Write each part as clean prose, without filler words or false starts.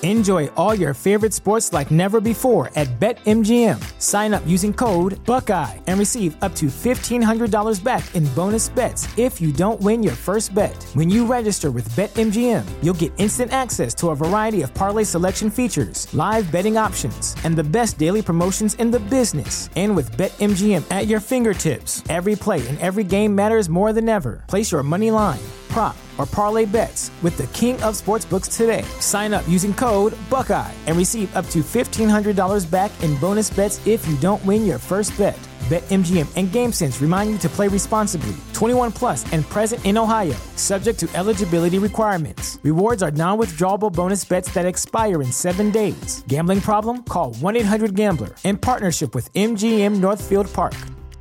Enjoy all your favorite sports like never before at BetMGM. Sign up using code Buckeye and receive up to $1,500 back in bonus bets if you don't win your first bet. When you register with BetMGM, you'll get instant access to a variety of parlay selection features, live betting options, and the best daily promotions in the business. And with BetMGM at your fingertips, every play and every game matters more than ever. Place your money line, prop, or parlay bets with the king of sportsbooks today. Sign up using code Buckeye and receive up to $1,500 back in bonus bets if you don't win your first bet. BetMGM and GameSense remind you to play responsibly. 21 plus and present in Ohio, subject to eligibility requirements. Rewards are non-withdrawable bonus bets that expire in 7 days. Gambling problem? Call 1-800-GAMBLER. In partnership with MGM Northfield Park.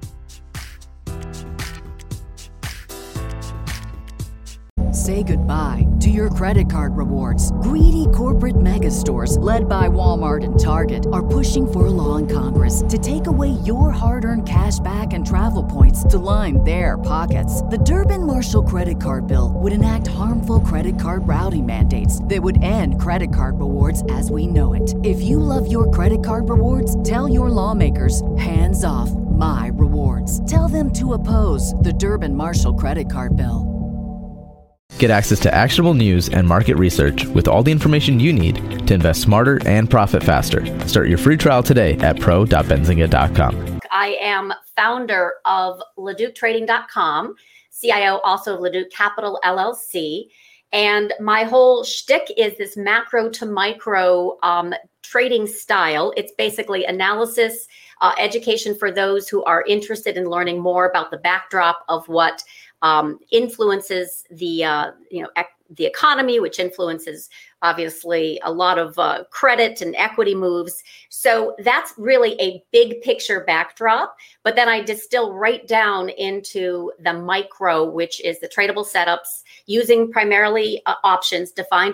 Say goodbye to your credit card rewards. Greedy corporate mega stores, led by Walmart and Target, are pushing for a law in Congress to take away your hard-earned cash back and travel points to line their pockets. The Durbin-Marshall credit card bill would enact harmful credit card routing mandates that would end credit card rewards as we know it. If you love your credit card rewards, tell your lawmakers, hands off my rewards. Tell them to oppose the Durbin-Marshall credit card bill. Get access to actionable news and market research with all the information you need to invest smarter and profit faster. Start your free trial today at pro.benzinga.com. I am founder of LeducTrading.com, CIO also of Leduc Capital LLC. And my whole shtick is this macro to micro trading style. It's basically analysis, education for those who are interested in learning more about the backdrop of what influences the economy, which influences obviously a lot of credit and equity moves. So that's really a big picture backdrop. But then I distill right down into the micro, which is the tradable setups using primarily options, defined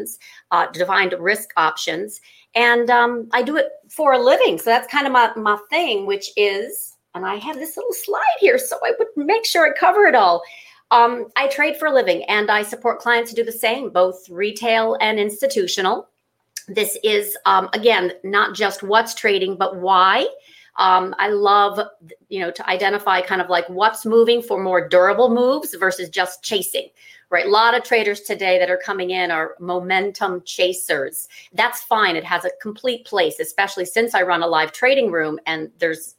risk options. And I do it for a living. So that's kind of my thing, which is, and I have this little slide here, so I would make sure I cover it all. I trade for a living, and I support clients to do the same, both retail and institutional. This is, again, not just what's trading, but why. I love, to identify kind of like what's moving for more durable moves versus just chasing, right? A lot of traders today that are coming in are momentum chasers. That's fine. It has a complete place, especially since I run a live trading room and there's,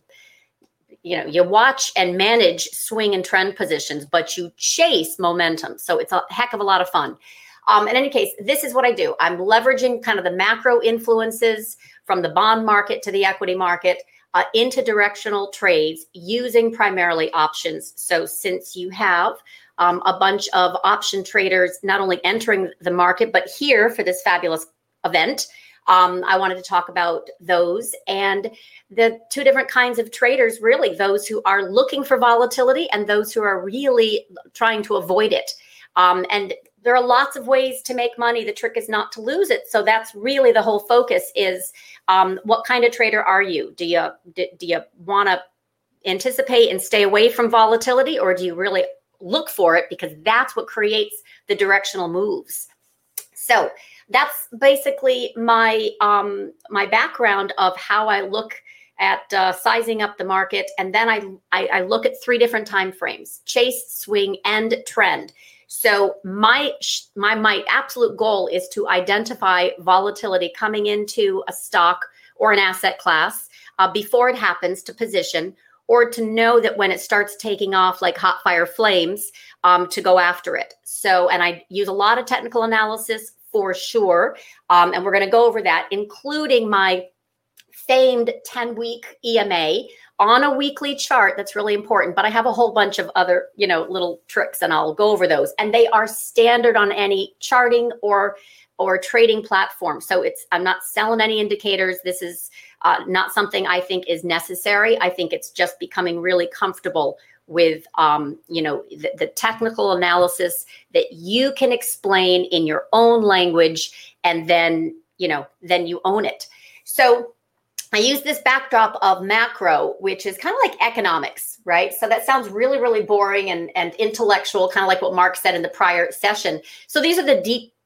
you watch and manage swing and trend positions, but you chase momentum. So it's a heck of a lot of fun. In any case, this is what I do. I'm leveraging kind of the macro influences from the bond market to the equity market into directional trades using primarily options. So since you have a bunch of option traders not only entering the market, but here for this fabulous event, I wanted to talk about those and the two different kinds of traders, really, those who are looking for volatility and those who are really trying to avoid it. And there are lots of ways to make money. The trick is not to lose it. So that's really the whole focus is what kind of trader are you? Do you want to anticipate and stay away from volatility, or do you really look for it because that's what creates the directional moves? So that's basically my my background of how I look at sizing up the market. And then I look at 3 different time frames: chase, swing, and trend. So my absolute goal is to identify volatility coming into a stock or an asset class before it happens to position, or to know that when it starts taking off like hot fire flames, to go after it. So, and I use a lot of technical analysis for sure. And we're going to go over that, including my famed 10-week EMA on a weekly chart. That's really important. But I have a whole bunch of other, little tricks, and I'll go over those. And they are standard on any charting or trading platform. So I'm not selling any indicators. This is not something I think is necessary. I think it's just becoming really comfortable with, the technical analysis that you can explain in your own language, and then you own it. So I use this backdrop of macro, which is kind of like economics, right? So that sounds really, really boring and intellectual, kind of like what Mark said in the prior session. So these are the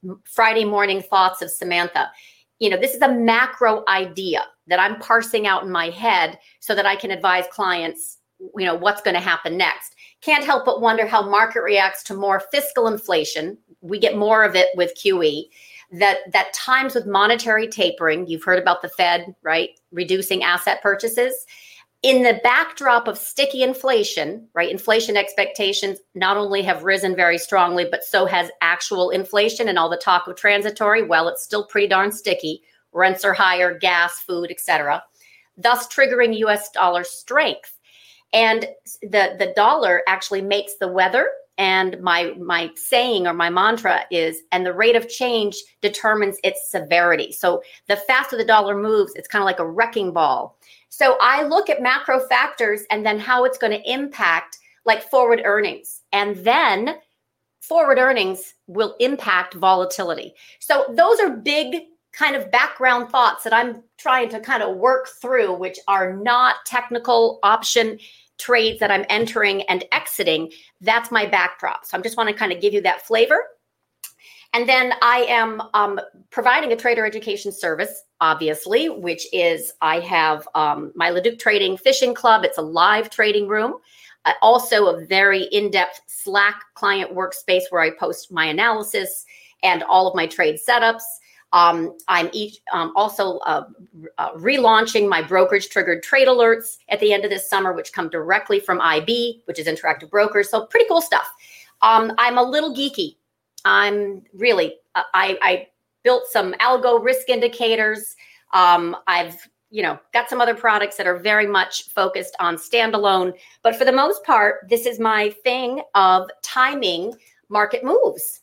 Friday morning thoughts of Samantha. This is a macro idea that I'm parsing out in my head so that I can advise clients, what's going to happen next. Can't help but wonder how market reacts to more fiscal inflation. We get more of it with QE. That times with monetary tapering, you've heard about the Fed, right? Reducing asset purchases. In the backdrop of sticky inflation, right? Inflation expectations not only have risen very strongly, but so has actual inflation, and all the talk of transitory. Well, it's still pretty darn sticky. Rents are higher, gas, food, etc., thus triggering US dollar strength. And the dollar actually makes the weather. And my saying or my mantra is, and the rate of change determines its severity. So the faster the dollar moves, it's kind of like a wrecking ball. So I look at macro factors and then how it's going to impact like forward earnings. And then forward earnings will impact volatility. So those are big kind of background thoughts that I'm trying to kind of work through, which are not technical option trades that I'm entering and exiting. That's my backdrop. So I just want to kind of give you that flavor. And then I am providing a trader education service, obviously, which is I have my Leduc Trading Fishing Club. It's a live trading room. Also a very in-depth Slack client workspace where I post my analysis and all of my trade setups. I'm also relaunching my brokerage triggered trade alerts at the end of this summer, which come directly from IB, which is Interactive Brokers. So pretty cool stuff. I'm a little geeky. I'm really, I built some algo risk indicators. I've, got some other products that are very much focused on standalone. But for the most part, this is my thing of timing market moves.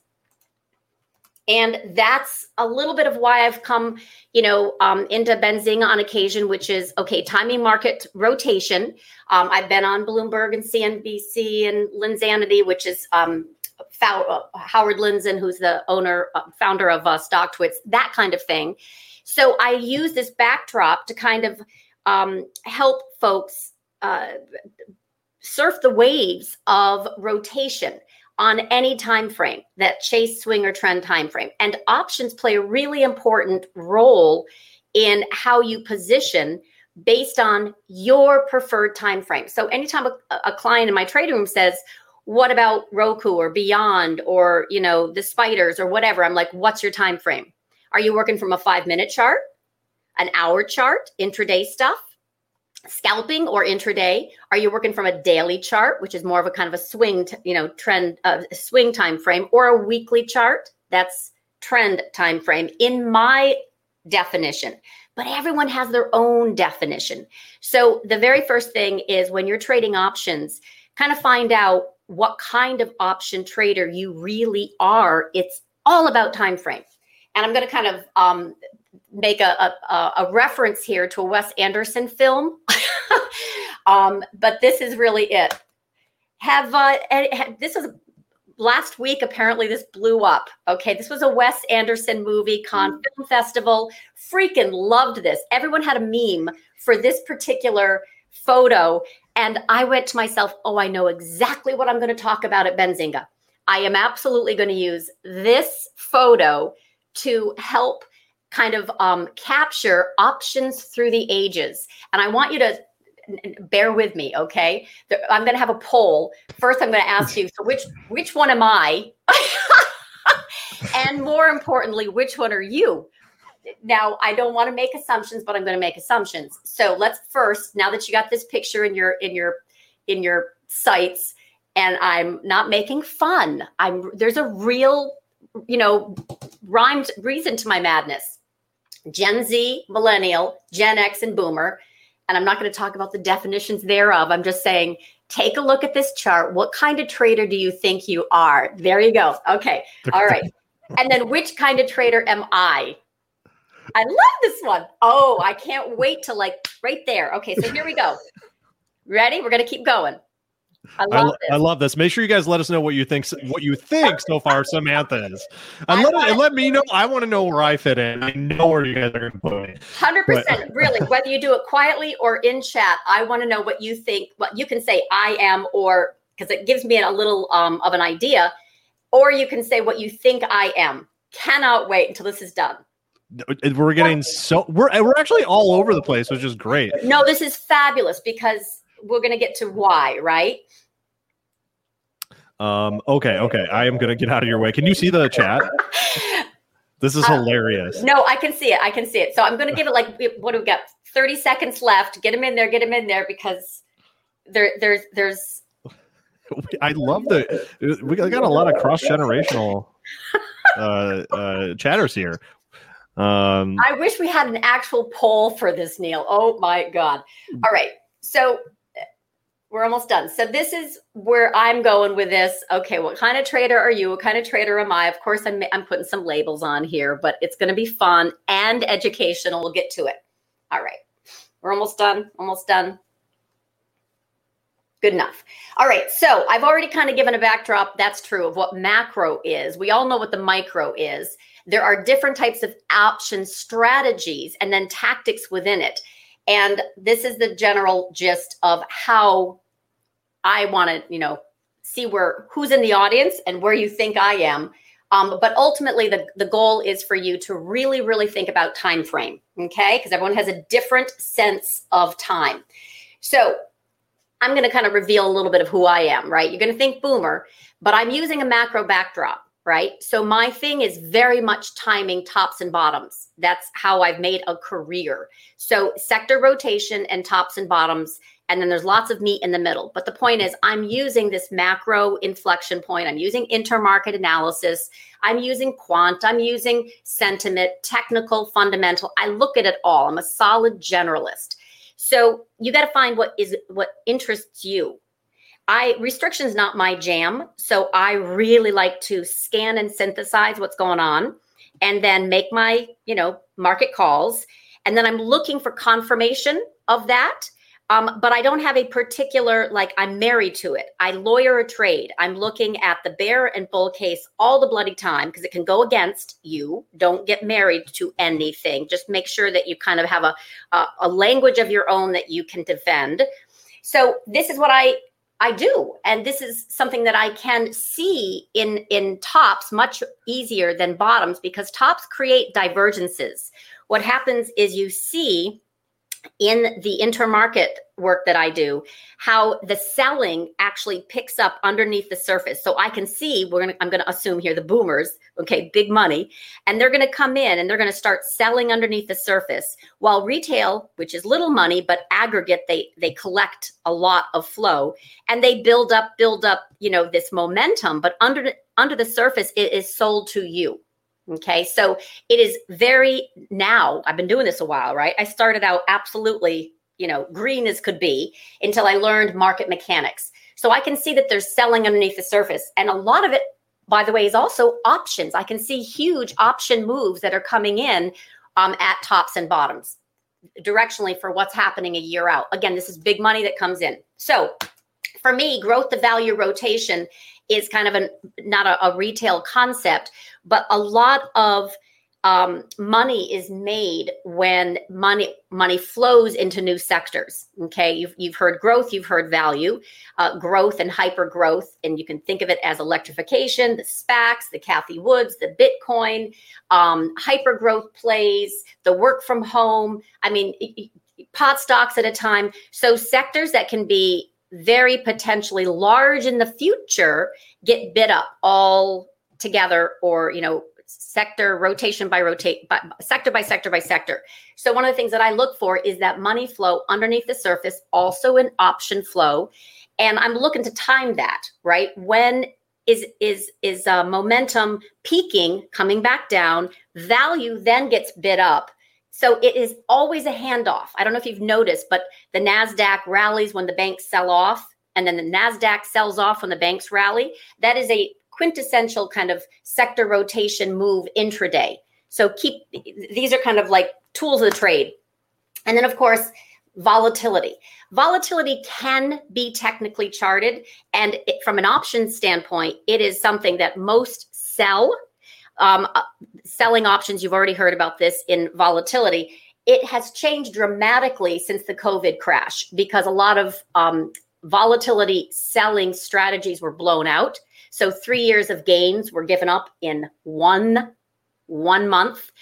And that's a little bit of why I've come, into Benzinga on occasion, which is, timing market rotation. I've been on Bloomberg and CNBC and Linsanity, which is Howard Lindzon, who's the founder of StockTwits, that kind of thing. So I use this backdrop to kind of help folks surf the waves of rotation on any time frame, that chase, swing, or trend time frame. And options play a really important role in how you position based on your preferred time frame. So anytime a client in my trading room says, what about Roku or Beyond or, the spiders or whatever, I'm like, what's your time frame? Are you working from a 5-minute chart, an hour chart, intraday stuff? Scalping or intraday? Are you working from a daily chart, which is more of a kind of a swing, trend, swing time frame, or a weekly chart? That's trend time frame in my definition. But everyone has their own definition. So the very first thing is when you're trading options, kind of find out what kind of option trader you really are. It's all about time frame. And I'm going to kind of make a reference here to a Wes Anderson film. But this is really it. This was last week, apparently this blew up. Okay, this was a Wes Anderson movie, Cannes Film Festival. Freaking loved this. Everyone had a meme for this particular photo. And I went to myself, I know exactly what I'm going to talk about at Benzinga. I am absolutely going to use this photo to help kind of capture options through the ages. And I want you to bear with me, okay? I'm going to have a poll. First, I'm going to ask you, so which one am I? And more importantly, which one are you? Now, I don't want to make assumptions, but I'm going to make assumptions. So let's first, now that you got this picture in your sights, and I'm not making fun. There's a real, rhymed reason to my madness. Gen Z, millennial, Gen X, and boomer. And I'm not going to talk about the definitions thereof. I'm just saying, take a look at this chart. What kind of trader do you think you are? There you go. Okay. All right. And then which kind of trader am I? I love this one. Oh, I can't wait to right there. Okay. So here we go. Ready? We're going to keep going. I love this. Make sure you guys let us know what you think so far Samantha is. And let me know. I want to know where I fit in. I know where you guys are going to put me. 100%. Really, whether you do it quietly or in chat, I want to know what you think. What you can say I am, or because it gives me a little of an idea, or you can say what you think I am. cannot wait until this is done. We're getting we're actually all over the place, which is great. No, this is fabulous because we're going to get to why, right? Okay. I am going to get out of your way. Can you see the chat? This is hilarious. No, I can see it. So I'm going to give it like, what do we got? 30 seconds left. Get them in there because there's. I love we got a lot of cross-generational chatters here. I wish we had an actual poll for this, Neil. Oh my God. All right. So we're almost done. So this is where I'm going with this. Okay, what kind of trader are you? What kind of trader am I? Of course, I'm putting some labels on here, but it's going to be fun and educational. We'll get to it. All right. We're almost done. Good enough. All right. So I've already kind of given a backdrop. That's true of what macro is. We all know what the micro is. There are different types of option strategies and then tactics within it. And this is the general gist of how I want to, see who's in the audience and where you think I am. But ultimately, the goal is for you to really, really think about time frame, okay? Because everyone has a different sense of time. So I'm going to kind of reveal a little bit of who I am, right? You're going to think boomer, but I'm using a macro backdrop, right? So my thing is very much timing tops and bottoms. That's how I've made a career. So sector rotation and tops and bottoms, and then there's lots of meat in the middle. But the point is I'm using this macro inflection point. I'm using intermarket analysis. I'm using quant. I'm using sentiment, technical, fundamental. I look at it all. I'm a solid generalist. So you got to find what interests you. Restriction's not my jam. So I really like to scan and synthesize what's going on and then make my, market calls. And then I'm looking for confirmation of that. But I don't have a particular, I'm married to it. I lawyer a trade. I'm looking at the bear and bull case all the bloody time because it can go against you. Don't get married to anything. Just make sure that you kind of have a language of your own that you can defend. So this is what I do. And this is something that I can see in tops much easier than bottoms because tops create divergences. What happens is you see in the intermarket work that I do, how the selling actually picks up underneath the surface. So I can see, I'm going to assume here the boomers, okay, big money, and they're going to come in and they're going to start selling underneath the surface while retail, which is little money, but aggregate, they collect a lot of flow and they build up, this momentum, but under the surface, it is sold to you. Okay, so it is I've been doing this a while, right? I started out absolutely, green as could be until I learned market mechanics. So I can see that there's selling underneath the surface. And a lot of it, by the way, is also options. I can see huge option moves that are coming in at tops and bottoms directionally for what's happening a year out. Again, this is big money that comes in. So for me, growth to value rotation is kind of not a retail concept, but a lot of money is made when money flows into new sectors. Okay, you've heard growth, you've heard value, growth and hyper growth, and you can think of it as electrification, the SPACs, the Cathie Woods, the Bitcoin, hyper growth plays, the work from home. I mean, pot stocks at a time. So sectors that can be very potentially large in the future get bid up all together, or sector rotation by sector by sector by sector. So one of the things that I look for is that money flow underneath the surface, also an option flow, and I'm looking to time that, right? When is momentum peaking, coming back down, value then gets bid up. So it is always a handoff. I don't know if you've noticed, but the NASDAQ rallies when the banks sell off, and then the NASDAQ sells off when the banks rally. That is a quintessential kind of sector rotation move intraday. So these are kind of like tools of the trade. And then, of course, volatility. Volatility can be technically charted. And from an options standpoint, it is something that most sell. Selling options, you've already heard about this in volatility. It has changed dramatically since the COVID crash because a lot of volatility selling strategies were blown out. So 3 years of gains were given up in one 1 month.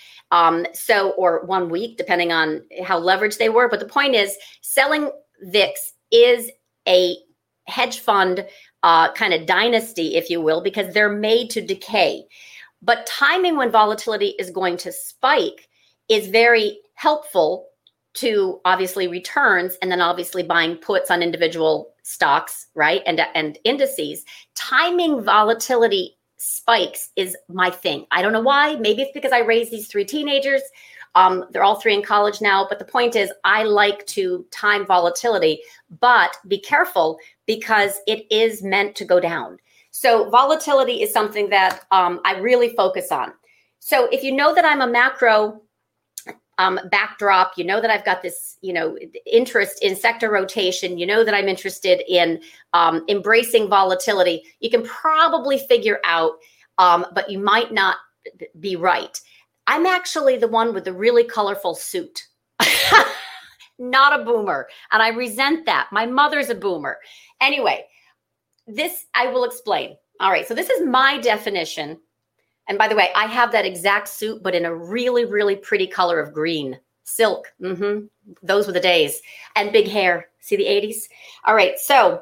Or 1 week, depending on how leveraged they were. But the point is, selling VIX is a hedge fund kind of dynasty, if you will, because they're made to decay. But timing when volatility is going to spike is very helpful to obviously returns, and then obviously buying puts on individual stocks, right? And indices. Timing volatility spikes is my thing. I don't know why. Maybe it's because I raised these 3 teenagers. They're all 3 in college now. But the point is, I like to time volatility, but be careful because it is meant to go down. So volatility is something that I really focus on. So if you know that I'm a macro backdrop, you know that I've got this, interest in sector rotation, you know that I'm interested in embracing volatility, you can probably figure out, but you might not be right. I'm actually the one with the really colorful suit, not a boomer. And I resent that. My mother's a boomer. Anyway, this I will explain. All right. So this is my definition. And by the way, I have that exact suit, but in a really, really pretty color of green. Silk. Those were the days. And big hair. See the 80s? All right. So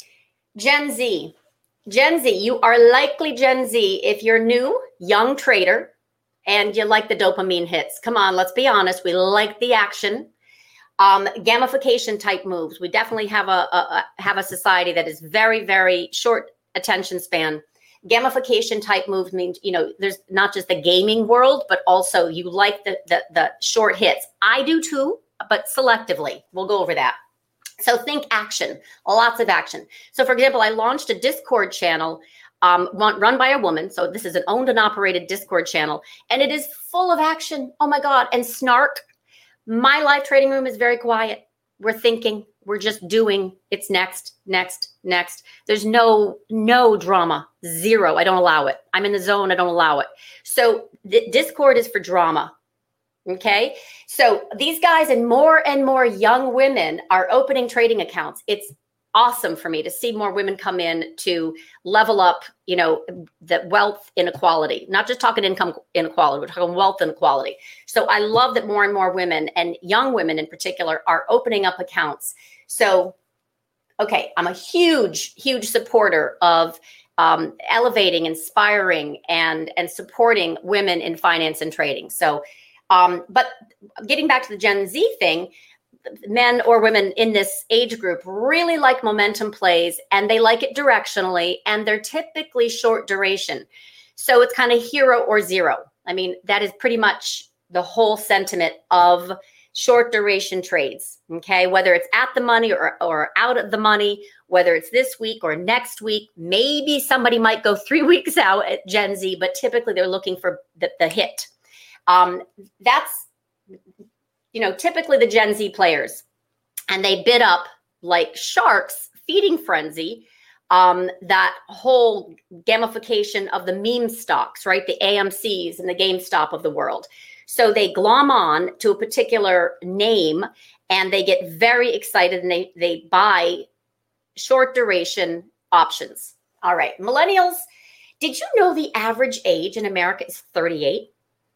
Gen Z. Gen Z, you are likely Gen Z if you're new, young trader, and you like the dopamine hits. Come on, let's be honest. We like the action. Gamification type moves. We definitely have a society that is very, very short attention span. Gamification type moves means, there's not just the gaming world, but also you like the short hits. I do too, but selectively. We'll go over that. So think action, lots of action. So for example, I launched a Discord channel run by a woman. So this is an owned and operated Discord channel, and it is full of action. Oh my God. And snark. My live trading room is very quiet. We're thinking, we're just doing. It's next. There's no drama, zero. I don't allow it. I'm in the zone. I don't allow it. So Discord is for drama. Okay. So these guys and more young women are opening trading accounts. It's awesome for me to see more women come in to level up, the wealth inequality, not just talking income inequality, we're talking wealth inequality. So I love that more and more women, and young women in particular, are opening up accounts. So, okay, I'm a huge supporter of elevating, inspiring, and supporting women in finance and trading. So, but getting back to the Gen Z thing, men or women in this age group really like momentum plays, and they like it directionally, and they're typically short duration. So it's kind of hero or zero. I mean, that is pretty much the whole sentiment of short duration trades. Okay. Whether it's at the money or out of the money, whether it's this week or next week, maybe somebody might go 3 weeks out at Gen Z, but typically they're looking for the hit. That's, typically the Gen Z players, and they bid up like sharks, feeding frenzy, that whole gamification of the meme stocks, right? The AMCs and the GameStop of the world. So they glom on to a particular name, and they get very excited, and they buy short duration options. All right, millennials, did you know the average age in America is 38?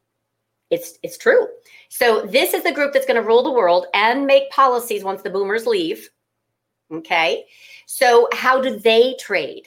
It's true. So this is the group that's going to rule the world and make policies once the boomers leave. Okay. So how do they trade?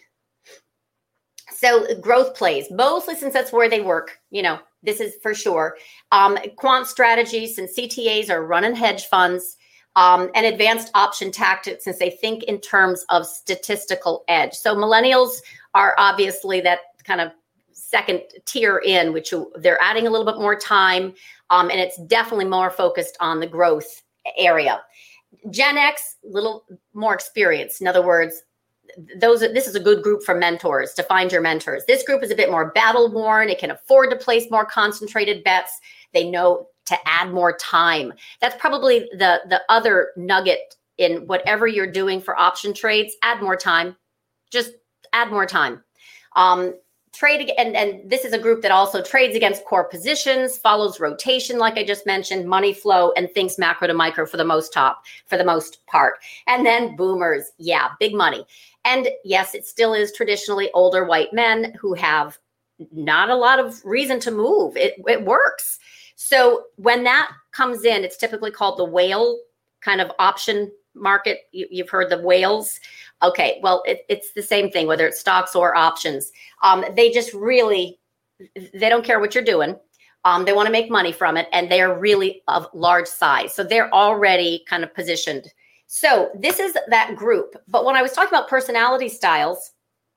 So growth plays, mostly since that's where they work. This is for sure. Quant strategies, since CTAs are running hedge funds, and advanced option tactics, since they think in terms of statistical edge. So millennials are obviously that kind of second tier in, which they're adding a little bit more time, and it's definitely more focused on the growth area. Gen X, little more experience. In other words, this is a good group for mentors, to find your mentors. This group is a bit more battle worn. It can afford to place more concentrated bets. They know to add more time. That's probably the other nugget in whatever you're doing for option trades. Add more time. Just add more time. Trade, and this is a group that also trades against core positions, follows rotation, like I just mentioned, money flow, and thinks macro to micro for the most part. And then boomers, yeah, big money. And yes, it still is traditionally older white men who have not a lot of reason to move. It works. So when that comes in, it's typically called the whale kind of option market. You've heard the whales. Okay, well, it's the same thing, whether it's stocks or options. They just really, they don't care what you're doing. They want to make money from it, and they are really of large size. So they're already kind of positioned. So this is that group. But when I was talking about personality styles,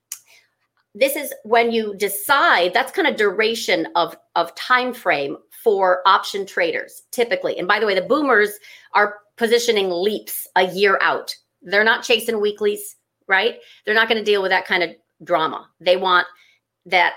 this is when you decide, that's kind of duration of time frame for option traders, typically. And by the way, the boomers are positioning leaps a year out. They're not chasing weeklies, right? They're not going to deal with that kind of drama. They want that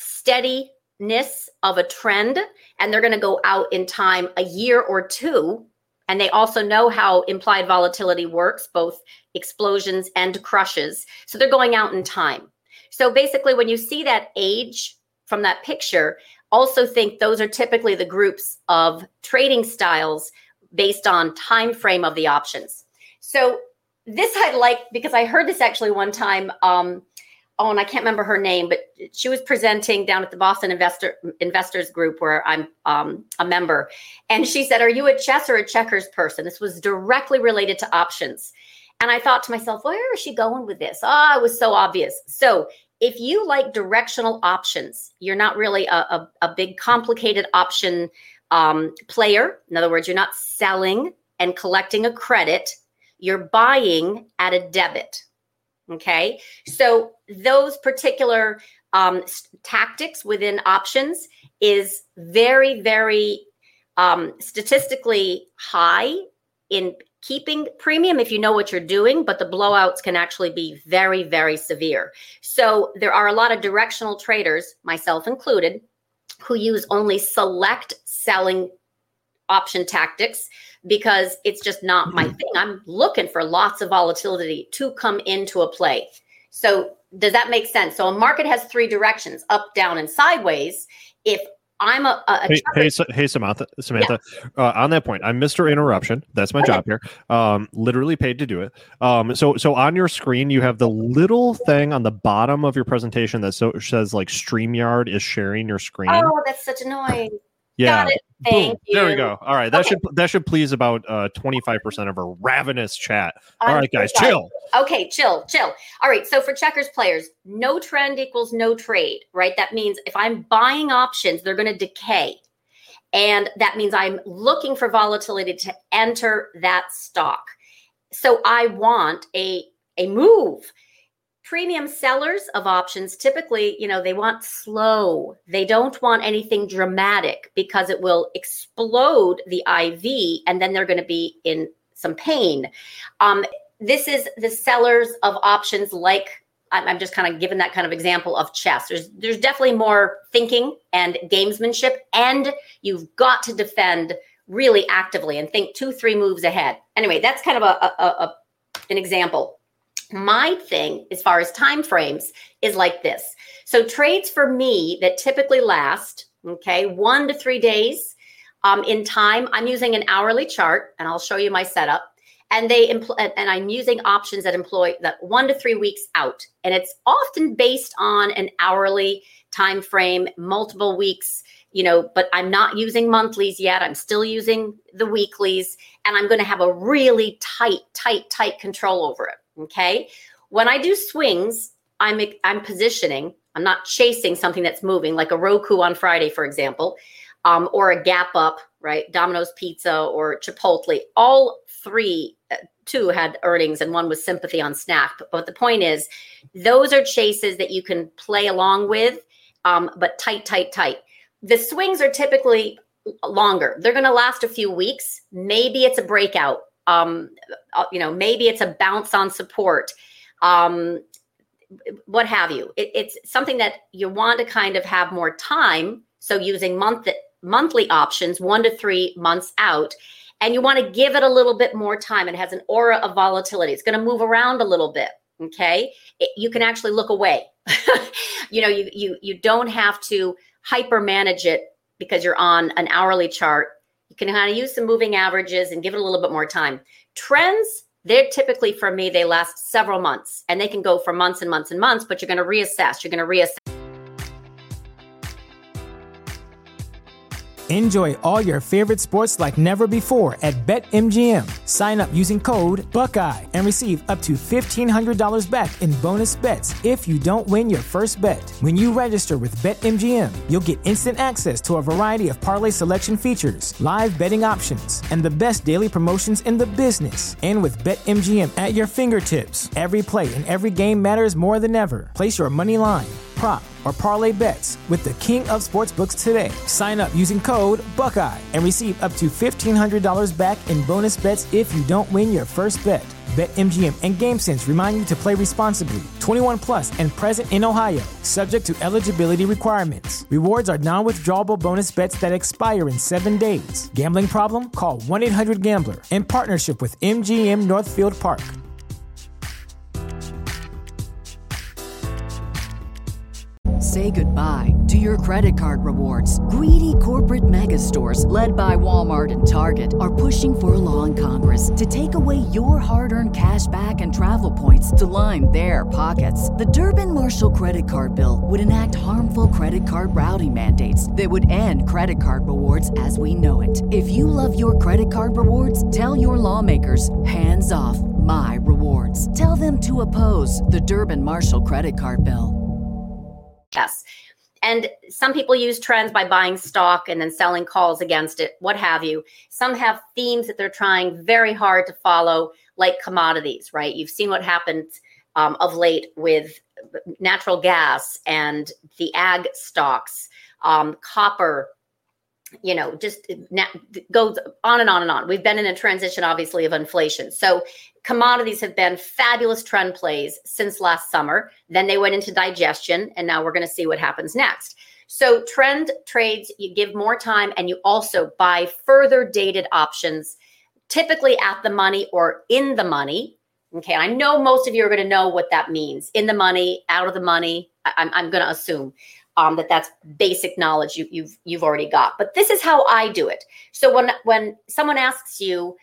steadiness of a trend, and they're going to go out in time a year or two. And they also know how implied volatility works, both explosions and crushes. So they're going out in time. So basically, when you see that age from that picture, also think those are typically the groups of trading styles based on time frame of the options. So this I like because I heard this actually one time. And I can't remember her name, but she was presenting down at the Boston Investors Group where I'm a member. And she said, "Are you a chess or a checkers person?" This was directly related to options. And I thought to myself, where is she going with this? It was so obvious. So if you like directional options, you're not really a big complicated option player. In other words, you're not selling and collecting a credit. You're buying at a debit. Okay. So those particular tactics within options is very, very statistically high in keeping premium if you know what you're doing, but the blowouts can actually be very, very severe. So there are a lot of directional traders, myself included, who use only select selling option tactics because it's just not my thing. I'm looking for lots of volatility to come into a play. So does that make sense? So a market has three directions, up, down, and sideways. If I'm Hey, Samantha. Yeah. On that point, I'm Mr. Interruption. That's my job here. Literally paid to do it. So on your screen, you have the little thing on the bottom of your presentation that says like StreamYard is sharing your screen. Oh, that's such annoying. Yeah. Got it. Thank you. There we go. All right. That should please about 25% of our ravenous chat. All right, guys, chill. Okay, chill. All right. So for checkers players, no trend equals no trade, right? That means if I'm buying options, they're going to decay. And that means I'm looking for volatility to enter that stock. So I want a move. Premium sellers of options, typically, they want slow. They don't want anything dramatic because it will explode the IV and then they're going to be in some pain. This is the sellers of options like, I'm just kind of giving that kind of example of chess. There's definitely more thinking and gamesmanship, and you've got to defend really actively and think 2-3 moves ahead. Anyway, that's kind of an example. My thing, as far as time frames, is like this. So trades for me that typically last, 1 to 3 days in time. I'm using an hourly chart, and I'll show you my setup. And I'm using options that employ that 1 to 3 weeks out, and it's often based on an hourly time frame, multiple weeks. But I'm not using monthlies yet. I'm still using the weeklies, and I'm going to have a really tight control over it. Okay. When I do swings, I'm positioning. I'm not chasing something that's moving, like a Roku on Friday, for example, or a gap up, right? Domino's Pizza or Chipotle. All three, two had earnings, and one was Sympathy on Snack. But the point is, those are chases that you can play along with, but tight. The swings are typically longer. They're going to last a few weeks. Maybe it's a breakout. Maybe it's a bounce on support, what have you. It's something that you want to kind of have more time. So using monthly options, 1 to 3 months out, and you want to give it a little bit more time. It has an aura of volatility. It's going to move around a little bit. Okay. You can actually look away. You don't have to hyper manage it because you're on an hourly chart. You can kind of use some moving averages and give it a little bit more time. Trends, they're typically, for me, they last several months, and they can go for months and months and months, but you're going to reassess. Enjoy all your favorite sports like never before at BetMGM. Sign up using code Buckeye and receive up to $1,500 back in bonus bets if you don't win your first bet. When you register with BetMGM, you'll get instant access to a variety of parlay selection features, live betting options, and the best daily promotions in the business. And with BetMGM at your fingertips, every play and every game matters more than ever. Place your money line, prop, or parlay bets with the king of sportsbooks today. Sign up using code Buckeye and receive up to $1,500 back in bonus bets if you don't win your first bet. BetMGM and GameSense remind you to play responsibly. 21 plus and present in Ohio, subject to eligibility requirements. Rewards are non-withdrawable bonus bets that expire in 7 days. Gambling problem? Call 1-800-GAMBLER. In partnership with MGM Northfield Park. Say goodbye to your credit card rewards. Greedy corporate mega stores, led by Walmart and Target, are pushing for a law in Congress to take away your hard-earned cash back and travel points to line their pockets. The Durbin-Marshall credit card bill would enact harmful credit card routing mandates that would end credit card rewards as we know it. If you love your credit card rewards, tell your lawmakers, hands off my rewards. Tell them to oppose the Durbin-Marshall credit card bill. Yes. And some people use trends by buying stock and then selling calls against it, what have you. Some have themes that they're trying very hard to follow, like commodities, right? You've seen what happened of late with natural gas and the ag stocks, copper, just goes on and on and on. We've been in a transition, obviously, of inflation. So commodities have been fabulous trend plays since last summer. Then they went into digestion, and now we're going to see what happens next. So trend trades, you give more time, and you also buy further dated options, typically at the money or in the money. Okay, I know most of you are going to know what that means. In the money, out of the money. I'm going to assume that's basic knowledge you've already got. But this is how I do it. So when someone asks you,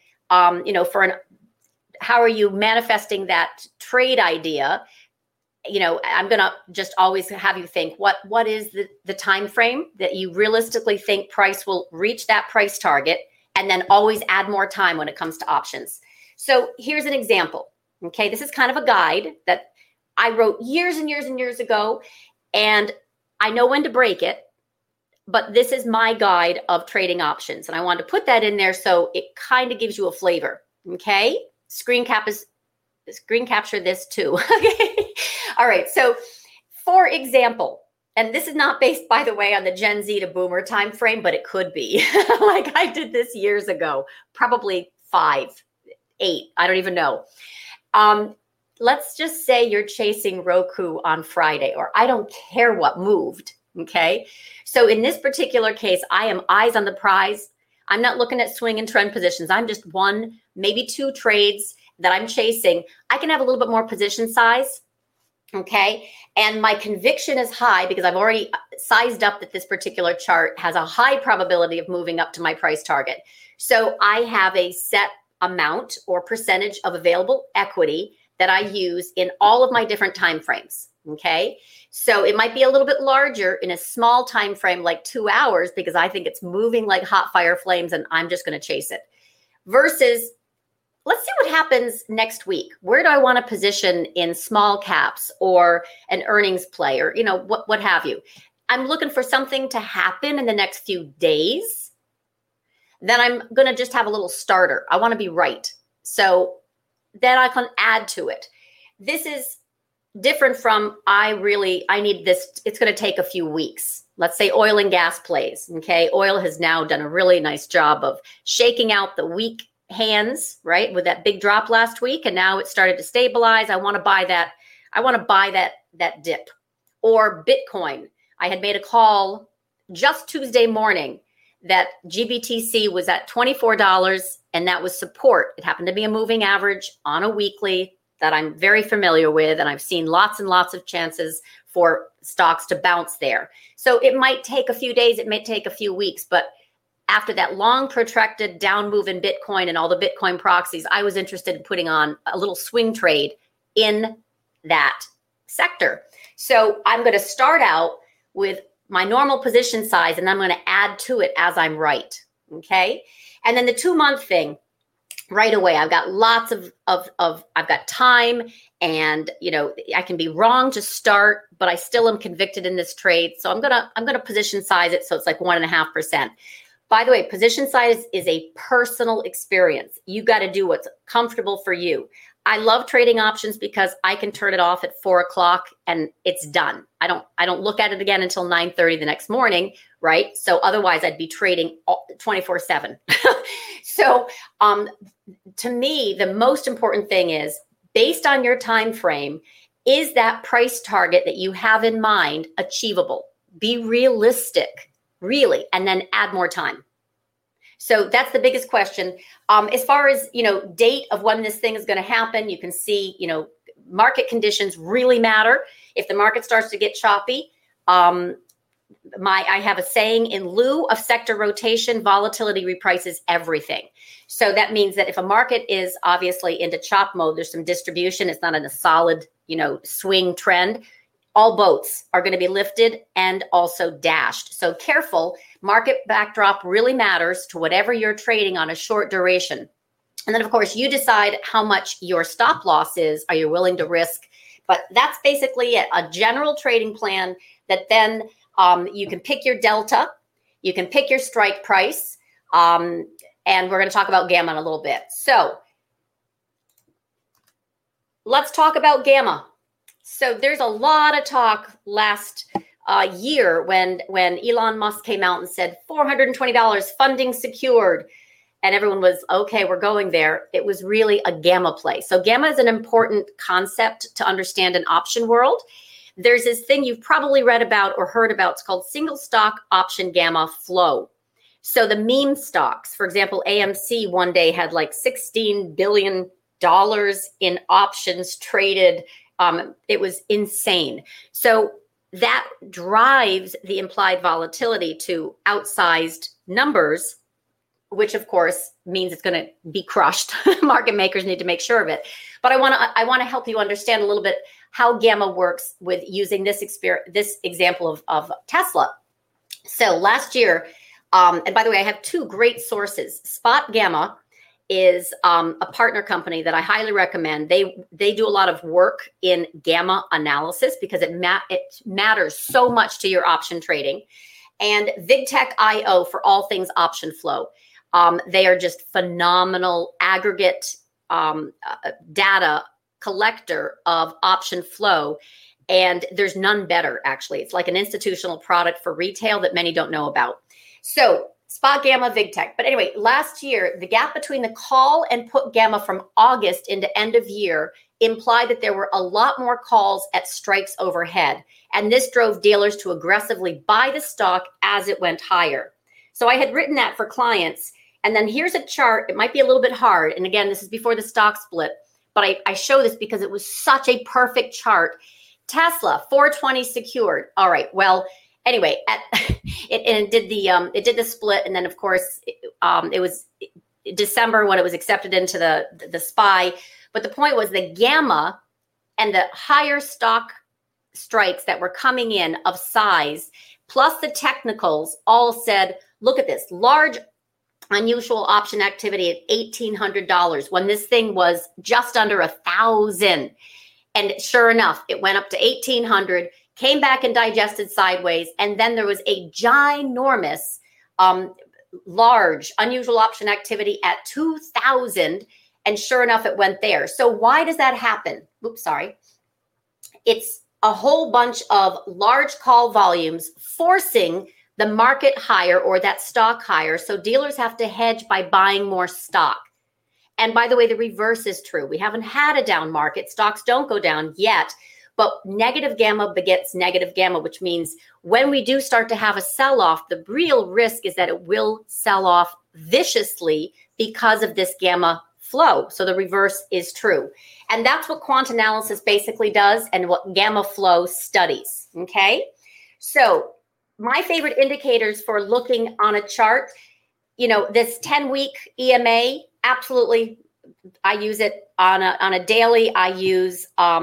how are you manifesting that trade idea? I'm going to just always have you think, what is the time frame that you realistically think price will reach that price target, and then always add more time when it comes to options. So here's an example. Okay, this is kind of a guide that I wrote years and years and years ago, and I know when to break it, but this is my guide of trading options. And I wanted to put that in there so it kind of gives you a flavor. Okay. Screen capture this too. Okay. All right. So for example, and this is not based, by the way, on the Gen Z to Boomer time frame, but it could be. Like I did this years ago, probably 5, 8, I don't even know. Let's just say you're chasing Roku on Friday, or I don't care what moved. Okay. So in this particular case, I am eyes on the prize. I'm not looking at swing and trend positions. I'm just 1, maybe 2 trades that I'm chasing. I can have a little bit more position size. Okay. And my conviction is high because I've already sized up that this particular chart has a high probability of moving up to my price target. So I have a set amount or percentage of available equity that I use in all of my different time frames. Okay. So it might be a little bit larger in a small time frame, like 2 hours, because I think it's moving like hot fire flames and I'm just going to chase it. Versus, let's see what happens next week. Where do I want to position in small caps or an earnings play, or what have you? I'm looking for something to happen in the next few days. Then I'm going to just have a little starter. I want to be right. So then I can add to it. This is different from I need this. It's going to take a few weeks. Let's say oil and gas plays. Okay. Oil has now done a really nice job of shaking out the weak hands, right? With that big drop last week. And now it started to stabilize. I want to buy that. I want to buy that dip. Or Bitcoin. I had made a call just Tuesday morning that GBTC was at $24, and that was support. It happened to be a moving average on a weekly that I'm very familiar with, and I've seen lots and lots of chances for stocks to bounce there. So it might take a few days, it may take a few weeks, but after that long protracted down move in Bitcoin and all the Bitcoin proxies, I was interested in putting on a little swing trade in that sector. So I'm going to start out with my normal position size, and I'm going to add to it as I'm right. Okay. And then the 2-month thing, right away, I've got lots of I've got time, and I can be wrong to start, but I still am convicted in this trade. So I'm gonna position size it so it's like 1.5%. By the way, position size is a personal experience. You got to do what's comfortable for you. I love trading options because I can turn it off at 4:00 and it's done. I don't look at it again until 9:30 the next morning, right? So otherwise I'd be trading 24/7. So to me, the most important thing is, based on your time frame, is that price target that you have in mind achievable? Be realistic, really, and then add more time. So that's the biggest question. As far as, date of when this thing is going to happen, you can see, market conditions really matter. If the market starts to get choppy, I have a saying: in lieu of sector rotation, volatility reprices everything. So that means that if a market is obviously into chop mode, there's some distribution, it's not in a solid, swing trend, all boats are going to be lifted and also dashed. So careful. Market backdrop really matters to whatever you're trading on a short duration. And then, of course, you decide how much your stop loss is. Are you willing to risk? But that's basically it. A general trading plan that then you can pick your delta, you can pick your strike price, and we're going to talk about gamma in a little bit. So let's talk about gamma. So there's a lot of talk last year when Elon Musk came out and said $420 funding secured, and everyone was, okay, we're going there. It was really a gamma play. So gamma is an important concept to understand in option world. There's this thing you've probably read about or heard about. It's called single stock option gamma flow. So the meme stocks, for example, AMC one day had like $16 billion in options traded. It was insane. So that drives the implied volatility to outsized numbers, which of course means it's going to be crushed. Market makers need to make sure of it. But I want to help you understand a little bit how gamma works with using this example of Tesla. So last year, and by the way, I have 2 great sources. Spot Gamma is a partner company that I highly recommend. They do a lot of work in gamma analysis because it matters so much to your option trading. And VigTech.io for all things option flow. They are just phenomenal aggregate data collector of option flow. And there's none better, actually. It's like an institutional product for retail that many don't know about. So Spot Gamma, VigTech. But anyway, last year, the gap between the call and put gamma from August into end of year implied that there were a lot more calls at strikes overhead. And this drove dealers to aggressively buy the stock as it went higher. So I had written that for clients. And then here's a chart. It might be a little bit hard. And again, this is before the stock split. But I show this because it was such a perfect chart. Tesla, 420 secured. All right. Well, anyway, it did the split, and then of course it was December when it was accepted into the SPY. But the point was the gamma and the higher stock strikes that were coming in of size, plus the technicals, all said, look at this large unusual option activity at $1,800 when this thing was just under 1,000. And sure enough, it went up to 1,800. Came back and digested sideways, and then there was a ginormous, large, unusual option activity at 2,000, and sure enough, it went there. So why does that happen? Oops, sorry. It's a whole bunch of large call volumes forcing the market higher or that stock higher, so dealers have to hedge by buying more stock. And by the way, the reverse is true. We haven't had a down market. Stocks don't go down yet. But negative gamma begets negative gamma, which means when we do start to have a sell-off, the real risk is that it will sell off viciously because of this gamma flow. So the reverse is true. And that's what quant analysis basically does and what gamma flow studies. Okay. So my favorite indicators for looking on a chart, this 10-week EMA, absolutely. I use it on a daily. I use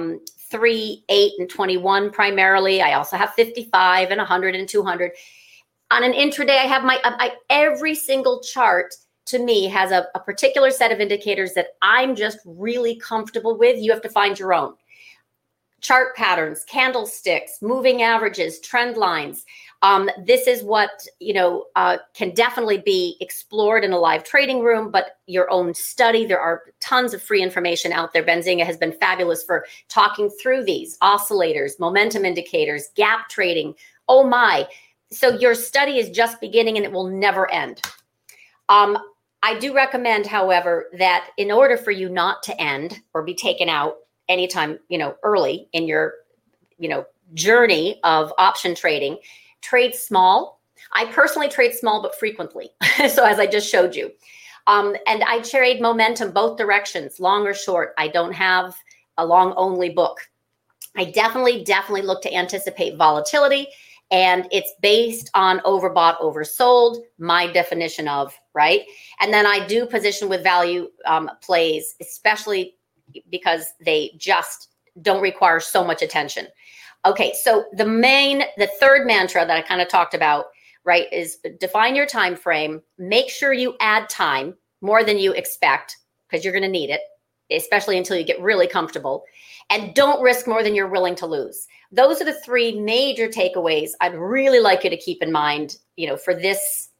3, 8, and 21 primarily. I also have 55 and 100 and 200. On an intraday, I have every single chart to me has a particular set of indicators that I'm just really comfortable with. You have to find your own. Chart patterns, candlesticks, moving averages, trend lines. This is what, can definitely be explored in a live trading room, but your own study. There are tons of free information out there. Benzinga has been fabulous for talking through these oscillators, momentum indicators, gap trading. Oh my. So your study is just beginning and it will never end. I do recommend, however, that in order for you not to end or be taken out anytime, early in your, journey of option trading, trade small. I personally trade small, but frequently. So as I just showed you, and I trade momentum both directions, long or short. I don't have a long only book. I definitely look to anticipate volatility, and it's based on overbought, oversold, my definition of, right? And then I do position with value plays, especially because they just don't require so much attention. Okay, so the third mantra that I kind of talked about, right, is define your time frame. Make sure you add time more than you expect, because you're going to need it, especially until you get really comfortable. And don't risk more than you're willing to lose. Those are the 3 major takeaways I'd really like you to keep in mind, for this,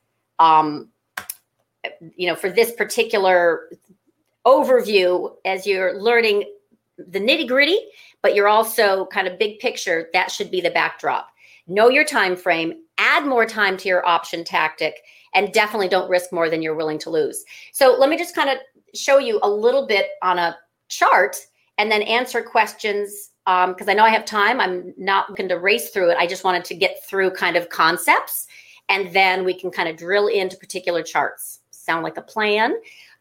for this particular overview as you're learning the nitty gritty, but you're also kind of big picture. That should be the backdrop. Know your time frame, add more time to your option tactic, and definitely don't risk more than you're willing to lose. So let me just kind of show you a little bit on a chart and then answer questions because I know I have time. I'm not looking to race through it. I just wanted to get through kind of concepts, and then we can kind of drill into particular charts. Sound like a plan?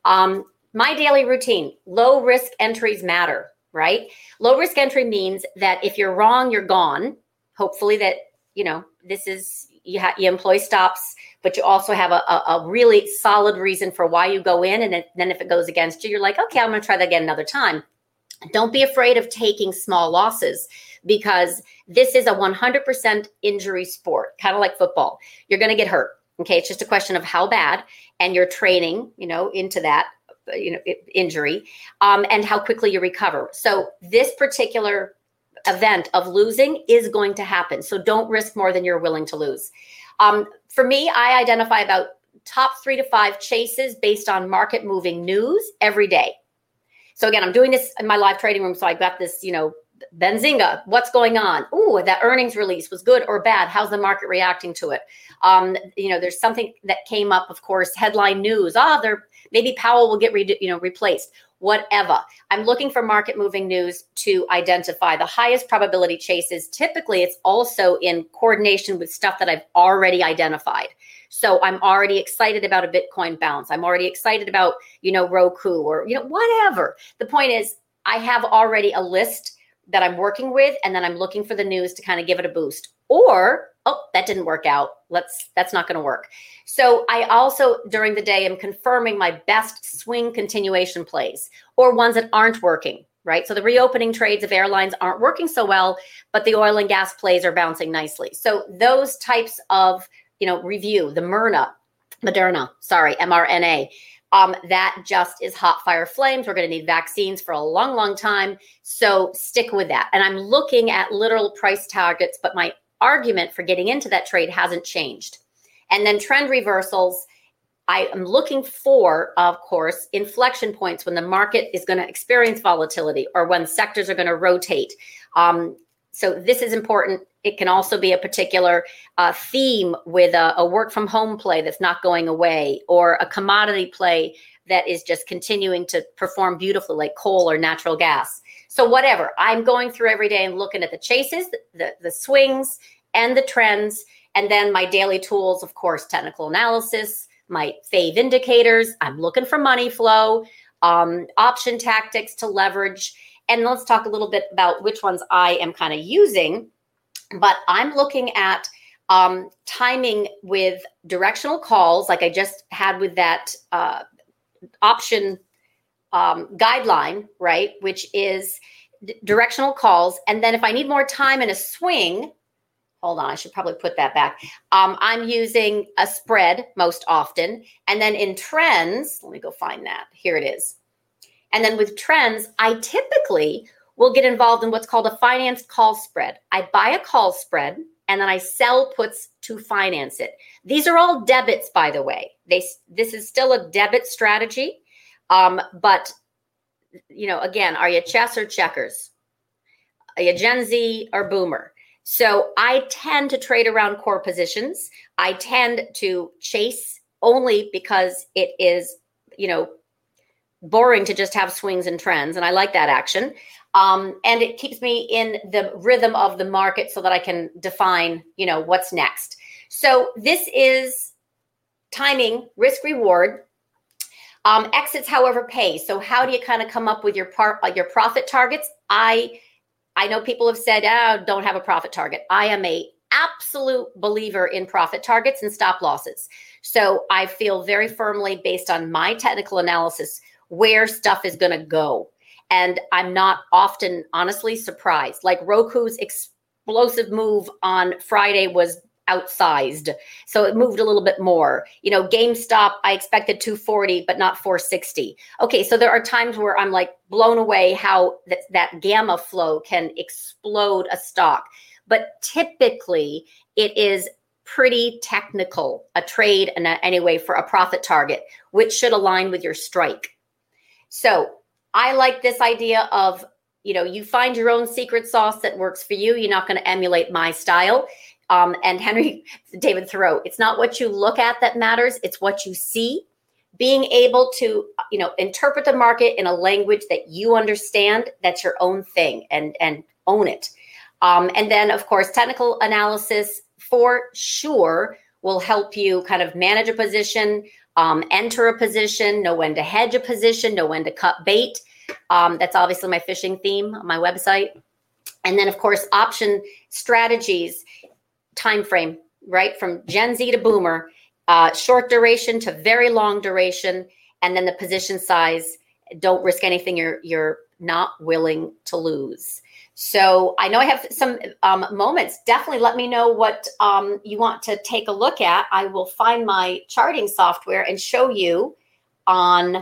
My daily routine, low risk entries matter, right? Low risk entry means that if you're wrong, you're gone. Hopefully that, this is, you employ stops, but you also have a really solid reason for why you go in. And then if it goes against you, you're like, okay, I'm going to try that again another time. Don't be afraid of taking small losses, because this is a 100% injury sport, kind of like football. You're going to get hurt. Okay. It's just a question of how bad, and you're training, into that, injury, and how quickly you recover. So this particular event of losing is going to happen. So don't risk more than you're willing to lose. For me, I identify about top 3 to 5 chases based on market moving news every day. So again, I'm doing this in my live trading room. So I got this, Benzinga, what's going on? Ooh, that earnings release was good or bad. How's the market reacting to it? There's something that came up, of course, headline news. Maybe Powell will get replaced. Whatever. I'm looking for market moving news to identify the highest probability chases. Typically, it's also in coordination with stuff that I've already identified. So I'm already excited about a Bitcoin bounce. I'm already excited about, Roku or, whatever. The point is, I have already a list that I'm working with, and then I'm looking for the news to kind of give it a boost. Or, that didn't work out. That's not going to work. So I also, during the day, am confirming my best swing continuation plays or ones that aren't working, right? So the reopening trades of airlines aren't working so well, but the oil and gas plays are bouncing nicely. So those types of, review, the mRNA, that just is hot fire flames. We're going to need vaccines for a long, long time. So stick with that. And I'm looking at literal price targets, but my argument for getting into that trade hasn't changed. And then trend reversals, I am looking for, of course, inflection points when the market is going to experience volatility or when sectors are going to rotate. So this is important. It can also be a particular theme with a work from home play that's not going away, or a commodity play that is just continuing to perform beautifully, like coal or natural gas. So whatever, I'm going through every day and looking at the chases, the swings, and the trends. And then my daily tools, of course, technical analysis, my fave indicators. I'm looking for money flow, option tactics to leverage. And let's talk a little bit about which ones I am kind of using. But I'm looking at timing with directional calls, like I just had with that option guideline, right? Which is directional calls. And then if I need more time in a swing, hold on, I should probably put that back. I'm using a spread most often. And then in trends, let me go find that. Here it is. And then with trends, I typically will get involved in what's called a financed call spread. I buy a call spread and then I sell puts to finance it. These are all debits, by the way. This is still a debit strategy. But, again, are you chess or checkers? Are you Gen Z or boomer? So I tend to trade around core positions. I tend to chase only because it is, boring to just have swings and trends. And I like that action. And it keeps me in the rhythm of the market so that I can define, what's next. So this is timing, risk reward. Exits, however, pay. So how do you kind of come up with your profit targets? I know people have said, don't have a profit target. I am a absolute believer in profit targets and stop losses. So I feel very firmly based on my technical analysis where stuff is going to go. And I'm not often, honestly, surprised. Like Roku's explosive move on Friday was outsized. So it moved a little bit more. GameStop, I expected 240, but not 460. Okay, so there are times where I'm like blown away how that gamma flow can explode a stock. But typically it is pretty technical, a trade, and anyway, for a profit target, which should align with your strike. So I like this idea of, you find your own secret sauce that works for you. You're not going to emulate my style. And David Thoreau, it's not what you look at that matters. It's what you see. Being able to, interpret the market in a language that you understand, that's your own thing, and own it. And then, of course, technical analysis for sure will help you kind of manage a position, enter a position, know when to hedge a position, know when to cut bait. That's obviously my fishing theme on my website. And then, of course, option strategies, time frame, right? From Gen Z to boomer, short duration to very long duration. And then the position size, don't risk anything you're not willing to lose. So I know I have some moments. Definitely let me know what you want to take a look at. I will find my charting software and show you on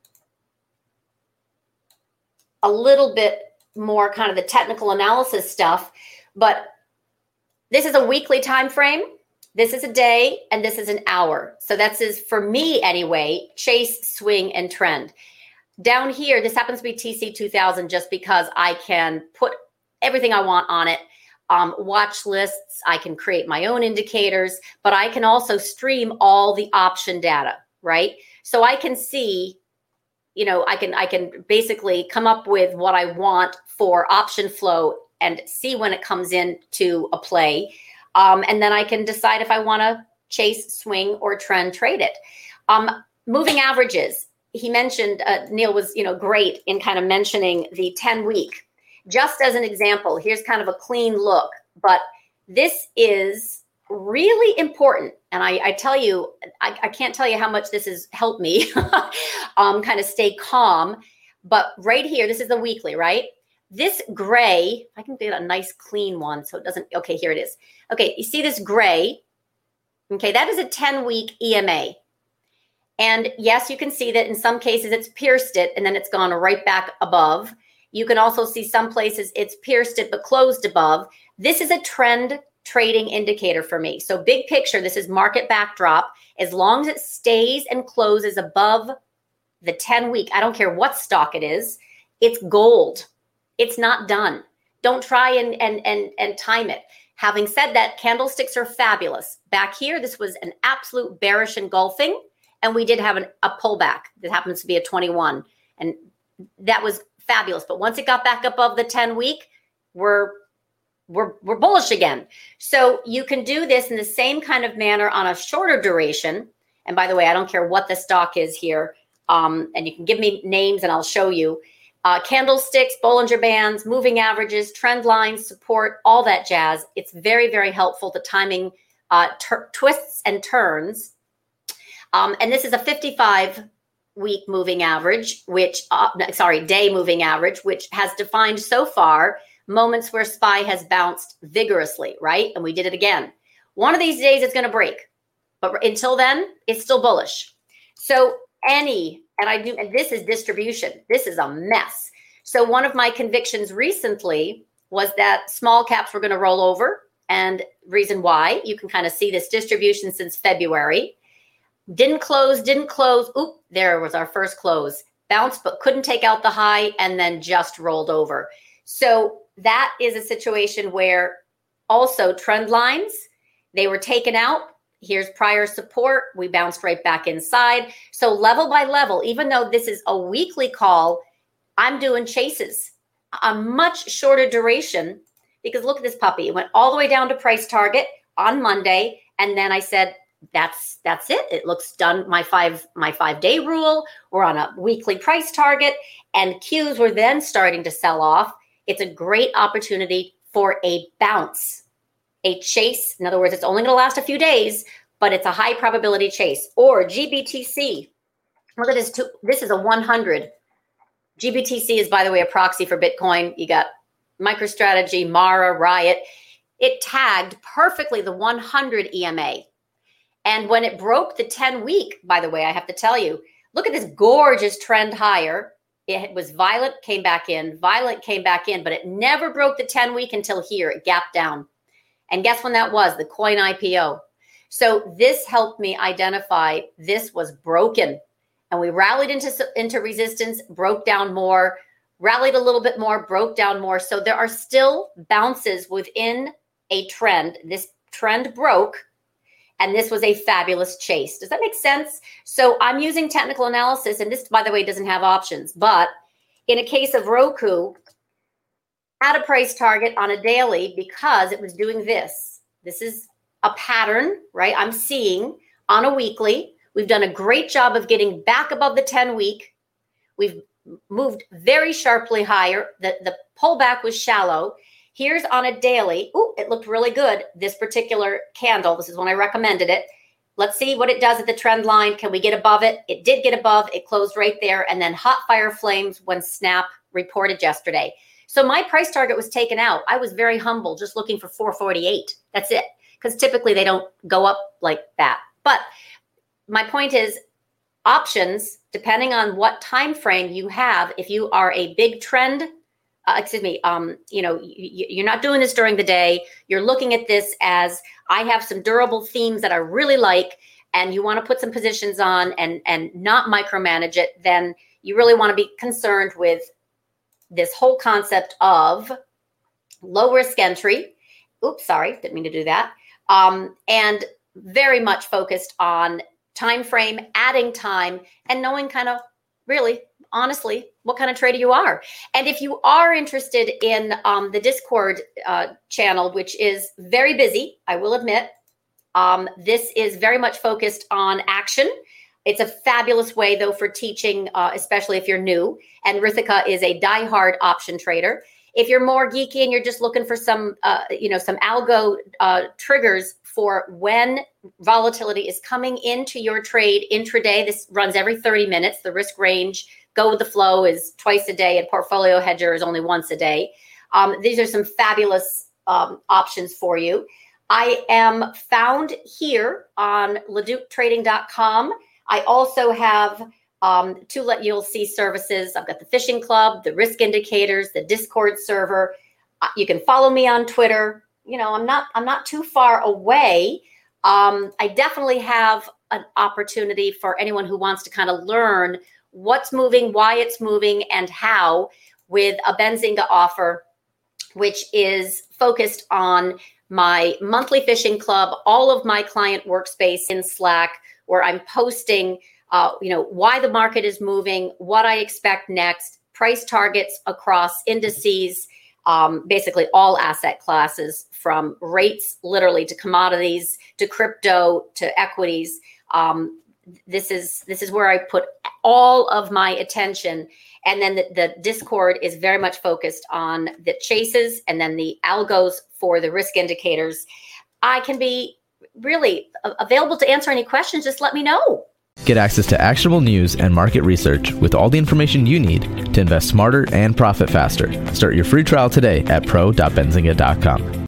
a little bit more kind of the technical analysis stuff. But this is a weekly time frame. This is a day, and this is an hour. So that's for me anyway, chase, swing, and trend. Down here, this happens to be TC2000 just because I can put everything I want on it. Watch lists, I can create my own indicators, but I can also stream all the option data, right? So I can see, I can basically come up with what I want for option flow and see when it comes into a play. And then I can decide if I want to chase, swing, or trend trade it. Moving averages. He mentioned, Neil was, great in kind of mentioning the 10-week. Just as an example, here's kind of a clean look, but this is really important. And I tell you, I can't tell you how much this has helped me kind of stay calm. But right here, this is the weekly, right? This gray, I can get a nice clean one so it doesn't, okay, here it is. Okay, you see this gray? Okay, that is a 10-week EMA. And yes, you can see that in some cases it's pierced it and then it's gone right back above. You can also see some places it's pierced it but closed above. This is a trend trading indicator for me. So big picture, this is market backdrop. As long as it stays and closes above the 10-week, I don't care what stock it is, it's gold. It's not done. Don't try and time it. Having said that, candlesticks are fabulous. Back here, this was an absolute bearish engulfing, and we did have a pullback that happens to be a 21, and that was fabulous. But once it got back above the 10-week, we're bullish again. So you can do this in the same kind of manner on a shorter duration. And by the way, I don't care what the stock is here, and you can give me names and I'll show you. Candlesticks, Bollinger Bands, moving averages, trend lines, support, all that jazz. It's very, very helpful to timing twists and turns. And this is a 55 week moving average, day moving average, which has defined so far moments where SPY has bounced vigorously, right? And we did it again. One of these days it's going to break, but until then, it's still bullish. So and this is distribution. This is a mess. So one of my convictions recently was that small caps were going to roll over, and reason why, you can kind of see this distribution since February. Didn't close. Oop, there was our first close. Bounced, but couldn't take out the high, and then just rolled over. So that is a situation where also trend lines, they were taken out. Here's prior support. We bounced right back inside. So level by level, even though this is a weekly call, I'm doing chases, a much shorter duration, because look at this puppy. It went all the way down to price target on Monday. And then I said, that's it. It looks done. My 5-day rule. We're on a weekly price target, and Qs were then starting to sell off. It's a great opportunity for a bounce, a chase. In other words, it's only going to last a few days, but it's a high probability chase. Or GBTC. Look at this. This is a 100. GBTC is, by the way, a proxy for Bitcoin. You got MicroStrategy, Mara, Riot. It tagged perfectly the 100 EMA. And when it broke the 10-week, by the way, I have to tell you, look at this gorgeous trend higher. It was violent, came back in, violent, came back in, but it never broke the 10-week until here. It gapped down. And guess when that was? The coin IPO. So this helped me identify this was broken. And we rallied into resistance, broke down more, rallied a little bit more, broke down more. So there are still bounces within a trend. This trend broke, and this was a fabulous chase. Does that make sense? So I'm using technical analysis, and this, by the way, doesn't have options. But in a case of Roku, at a price target on a daily because it was doing this. This is a pattern, right? I'm seeing on a weekly. We've done a great job of getting back above the 10-week. We've moved very sharply higher. The pullback was shallow. Here's on a daily. Ooh, it looked really good. This particular candle, this is when I recommended it. Let's see what it does at the trend line. Can we get above it? It did get above. It closed right there. And then hot fire flames when Snap reported yesterday. So my price target was taken out. I was very humble, just looking for 448. That's it. Because typically they don't go up like that. But my point is, options, depending on what time frame you have, if you are a big trend, you're not doing this during the day. You're looking at this as, I have some durable themes that I really like, and you want to put some positions on and not micromanage it, then you really want to be concerned with this whole concept of low risk entry. Oops, sorry, didn't mean to do that. And very much focused on time frame, adding time, and knowing kind of really, honestly, what kind of trader you are. And if you are interested in the Discord channel, which is very busy, I will admit, this is very much focused on action. It's a fabulous way, though, for teaching, especially if you're new. And Rithika is a diehard option trader. If you're more geeky and you're just looking for some algo triggers for when volatility is coming into your trade intraday, this runs every 30 minutes. The risk range, go with the flow, is twice a day, and Portfolio Hedger is only once a day. These are some fabulous options for you. I am found here on LeducTrading.com. I also have you'll see services. I've got the Fishing Club, the risk indicators, the Discord server. You can follow me on Twitter. You know, I'm not too far away. I definitely have an opportunity for anyone who wants to kind of learn what's moving, why it's moving, and how, with a Benzinga offer, which is focused on my monthly fishing club, all of my client workspace in Slack, where I'm posting why the market is moving, what I expect next, price targets across indices, basically all asset classes, from rates literally to commodities to crypto to equities. This is where I put all of my attention. And then the Discord is very much focused on the chases and then the algos for the risk indicators. I can be really available to answer any questions. Just let me know. Get access to actionable news and market research with all the information you need to invest smarter and profit faster. Start your free trial today at pro.benzinga.com.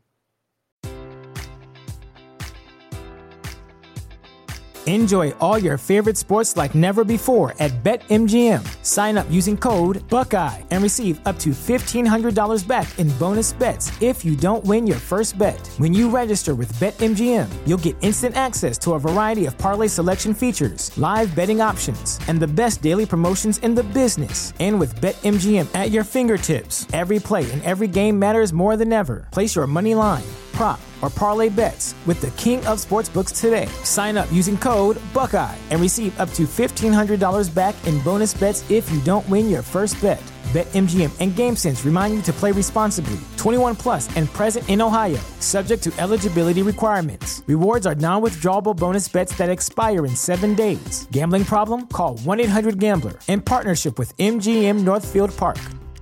Enjoy all your favorite sports like never before at BetMGM. Sign up using code Buckeye and receive up to $1,500 back in bonus bets if you don't win your first bet. When you register with BetMGM, you'll get instant access to a variety of parlay selection features, live betting options, and the best daily promotions in the business. And with BetMGM at your fingertips, every play and every game matters more than ever. Place your money line, prop, or parlay bets with the king of sportsbooks today. Sign up using code Buckeye and receive up to $1,500 back in bonus bets if you don't win your first bet. BetMGM and GameSense remind you to play responsibly. 21 plus and present in Ohio, subject to eligibility requirements. Rewards are non-withdrawable bonus bets that expire in 7 days. Gambling problem? Call 1-800-GAMBLER. In partnership with MGM Northfield Park.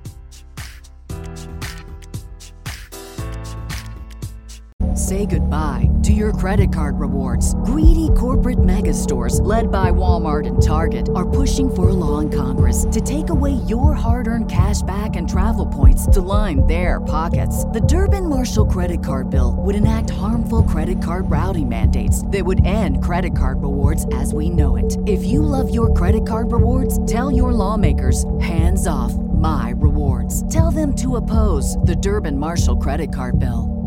Say goodbye to your credit card rewards. Greedy corporate mega stores, led by Walmart and Target, are pushing for a law in Congress to take away your hard-earned cash back and travel points to line their pockets. The Durbin-Marshall credit card bill would enact harmful credit card routing mandates that would end credit card rewards as we know it. If you love your credit card rewards, tell your lawmakers, hands off my rewards. Tell them to oppose the Durbin-Marshall credit card bill.